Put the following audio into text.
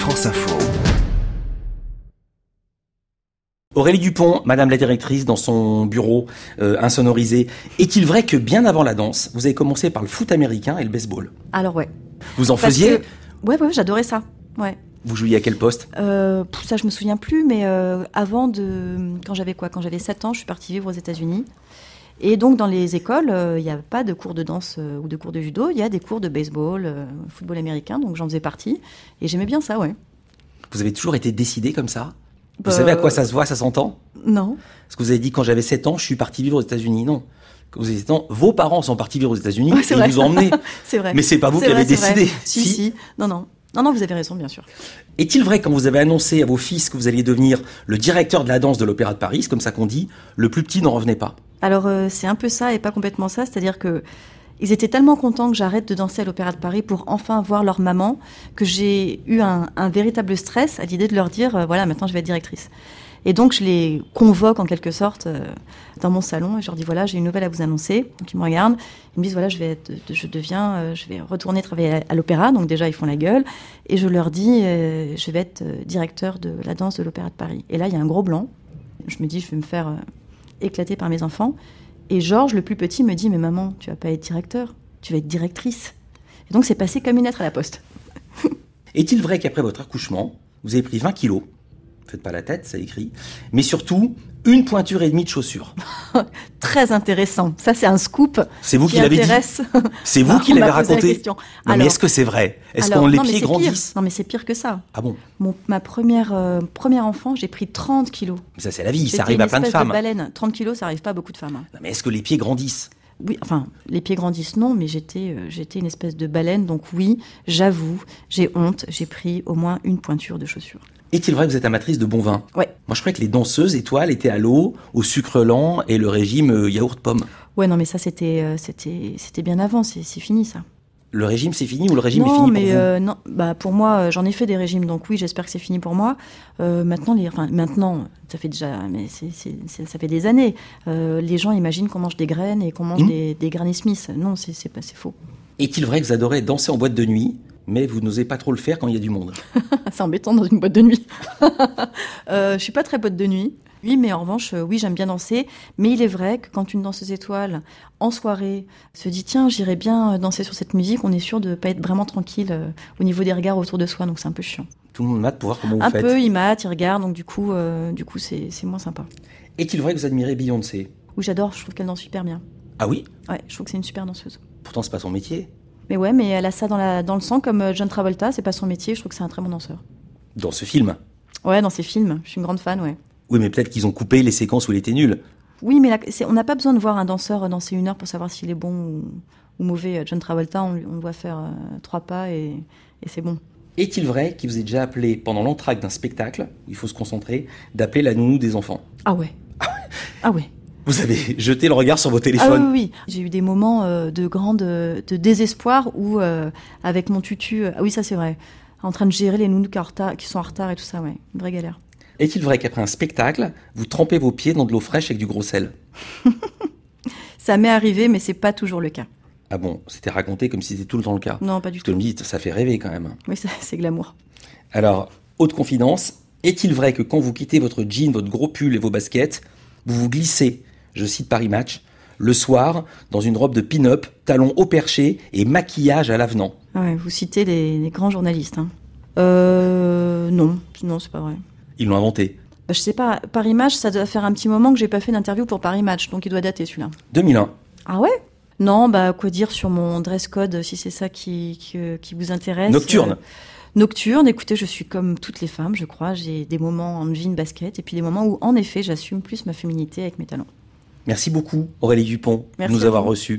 France Info. Aurélie Dupont, madame la directrice, dans son bureau insonorisé. Est-il vrai que bien avant la danse, vous avez commencé par le foot américain et le baseball? Alors ouais. Vous en faisiez? Ouais, j'adorais ça. Ouais. Vous jouiez à quel poste? Ça, je me souviens plus, mais quand j'avais 7 ans, je suis partie vivre aux États-Unis. Et donc, dans les écoles, il n'y a pas de cours de danse ou de cours de judo. Il y a des cours de baseball, football américain. Donc, j'en faisais partie. Et j'aimais bien ça, ouais. Vous avez toujours été décidée comme ça? Vous savez à quoi ça se voit, ça s'entend? Non. Parce que vous avez dit, quand j'avais 7 ans, je suis partie vivre aux États-Unis. Non. Quand vous avez 7 ans, vos parents sont partis vivre aux États-Unis et ils vous ont emmené. C'est vrai. Mais c'est pas vous qui avez décidé. Si. Non, vous avez raison, bien sûr. Est-il vrai, quand vous avez annoncé à vos fils que vous alliez devenir le directeur de la danse de l'Opéra de Paris, comme ça qu'on dit, le plus petit n'en revenait pas? Alors, c'est un peu ça et pas complètement ça. C'est-à-dire que ils étaient tellement contents que j'arrête de danser à l'Opéra de Paris pour enfin voir leur maman que j'ai eu un véritable stress à l'idée de leur dire voilà, maintenant je vais être directrice. Et donc je les convoque en quelque sorte dans mon salon et je leur dis voilà, j'ai une nouvelle à vous annoncer. Donc ils me regardent, ils me disent voilà, je vais retourner travailler à l'Opéra. Donc déjà ils font la gueule et je leur dis je vais être directeur de la danse de l'Opéra de Paris. Et là il y a un gros blanc. Je me dis je vais me faire éclater par mes enfants. Et Georges, le plus petit, me dit « Mais maman, tu vas pas être directeur, tu vas être directrice. » Et donc, c'est passé comme une lettre à la poste. Est-il vrai qu'après votre accouchement, vous avez pris 20 kilos? Faites pas la tête, ça écrit. Mais surtout, 1,5 pointure de chaussures. Très intéressant. Ça, c'est un scoop. C'est vous qui l'avez dit? C'est vous qui l'avez raconté? Non, mais est-ce que c'est vrai? Est-ce que les pieds grandissent? Non, mais c'est pire que ça. Ah bon? Ma première enfant, j'ai pris 30 kilos. Mais ça, c'est la vie. Ça arrive à plein de femmes. De baleine. 30 kilos, ça arrive pas à beaucoup de femmes. Non, mais est-ce que les pieds grandissent? Oui, enfin, les pieds grandissent, non, mais j'étais une espèce de baleine. Donc oui, j'avoue, j'ai honte. J'ai pris au moins 1 pointure de chaussures. Est-il vrai que vous êtes amatrice de bon vin? Ouais. Moi, je croyais que les danseuses étoiles étaient à l'eau, au sucre lent et le régime yaourt-pomme. Ouais, non, mais ça, c'était bien avant. C'est fini, ça. Le régime, c'est fini ou le régime est fini pour vous? Non, pour moi, j'en ai fait des régimes, donc oui, j'espère que c'est fini pour moi. Maintenant, ça fait déjà, mais ça fait des années. Les gens imaginent qu'on mange des graines et qu'on mange des Granny Smith. Non, c'est faux. Est-il vrai que vous adorez danser en boîte de nuit, mais vous n'osez pas trop le faire quand il y a du monde? C'est embêtant dans une boîte de nuit. Je suis pas très boîte de nuit. Oui, mais en revanche, oui, j'aime bien danser. Mais il est vrai que quand une danseuse étoile, en soirée, se dit « Tiens, j'irais bien danser sur cette musique », on est sûr de pas être vraiment tranquille au niveau des regards autour de soi, donc c'est un peu chiant. Tout le monde mate pour voir comment vous faites. Un peu, ils matent, ils regardent, donc du coup c'est moins sympa. Est-il vrai que vous admirez Beyoncé? Oui, j'adore, je trouve qu'elle danse super bien. Ah oui? Ouais, je trouve que c'est une super danseuse. Pourtant, c'est pas son métier. Mais ouais, mais elle a ça dans le sang, comme John Travolta, c'est pas son métier, je trouve que c'est un très bon danseur. Dans ce film? Ouais, dans ses films, je suis une grande fan, ouais. Oui, mais peut-être qu'ils ont coupé les séquences où il était nul. Oui, mais on n'a pas besoin de voir un danseur danser 1 heure pour savoir s'il est bon ou mauvais. John Travolta, on doit faire 3 pas et c'est bon. Est-il vrai qu'il vous est déjà appelé, pendant l'entracte d'un spectacle, il faut se concentrer, d'appeler la nounou des enfants? Ah ouais. Ah ouais. Vous avez jeté le regard sur vos téléphones? Ah oui. J'ai eu des moments de désespoir où, avec mon tutu, ah oui, ça c'est vrai, en train de gérer les nounous qui sont en retard et tout ça, ouais, une vraie galère. Est-il vrai qu'après un spectacle, vous trempez vos pieds dans de l'eau fraîche avec du gros sel? Ça m'est arrivé, mais c'est pas toujours le cas. Ah bon, c'était raconté comme si c'était tout le temps le cas? Non, pas du tout. Parce que me dites, ça fait rêver quand même. Oui, c'est glamour. Alors, haute confidence, est-il vrai que quand vous quittez votre jean, votre gros pull et vos baskets, vous vous glissez, je cite Paris Match, le soir, dans une robe de pin-up, talons haut perché et maquillage à l'avenant? Ouais, vous citez les grands journalistes. Non, c'est pas vrai. Ils l'ont inventé. Je sais pas, Paris Match, ça doit faire un petit moment que j'ai pas fait d'interview pour Paris Match, donc il doit dater celui-là. 2001. Ah ouais? Non, quoi dire sur mon dress code, si c'est ça qui vous intéresse. Nocturne. Nocturne, écoutez, je suis comme toutes les femmes, je crois. J'ai des moments en jean basket et puis des moments où, en effet, j'assume plus ma féminité avec mes talons. Merci beaucoup, Aurélie Dupont, de nous avoir reçus.